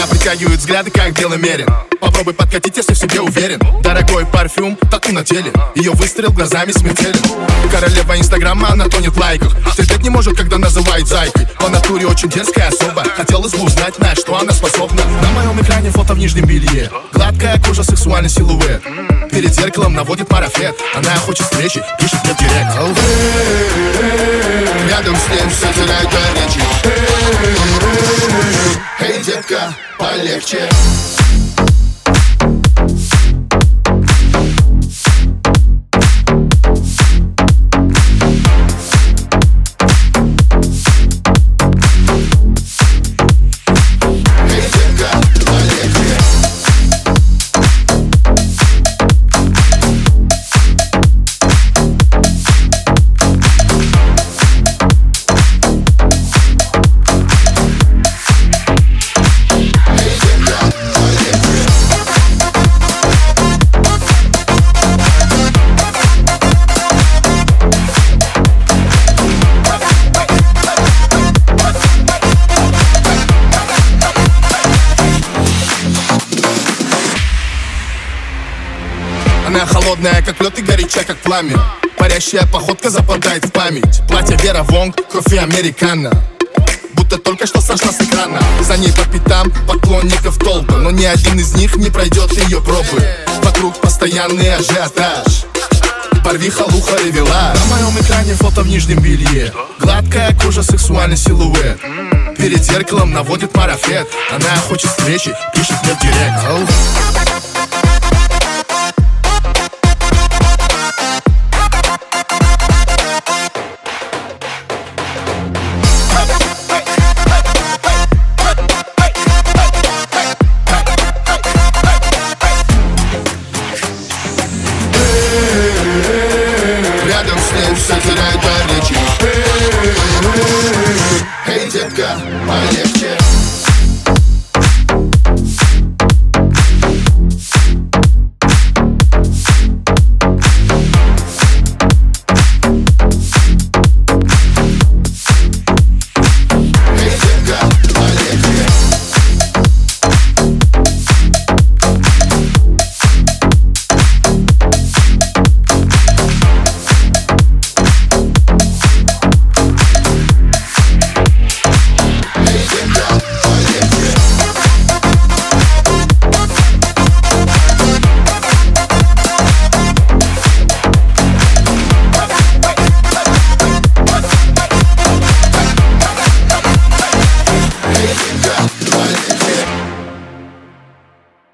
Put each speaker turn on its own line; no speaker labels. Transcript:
Меня притягивают взгляды, как белый мерин. Попробуй подкатить, если в себе уверен. Дорогой парфюм, тату на теле. Ее выстрел глазами смертелен. Королева инстаграма, она тонет в лайках. Терпеть не может, когда называют зайкой. По натуре очень дерзкая особа. Хотелось бы узнать, на что она способна. На моем экране фото в нижнем белье. Гладкая кожа, сексуальный силуэт. Перед зеркалом наводит марафет. Она хочет встречи, пишет мне в директ. Рядом с ним все теряет речи. Эй, детка, полегче. Она холодная, как лед, и горячая, как пламя. Парящая походка западает в память. Платье Вера Вонг, кофе американо. Будто только что сошла с экрана. За ней по пятам поклонников толпы, но ни один из них не пройдет ее пробы. Вокруг постоянный ажиотаж. Порви халуха ревела. На моем экране фото в нижнем белье. Гладкая кожа, сексуальный силуэт. Перед зеркалом наводит марафет. Она хочет встречи, пишет мне в директ. Рядом с ним все теряет речи. Эй, детка, полегче.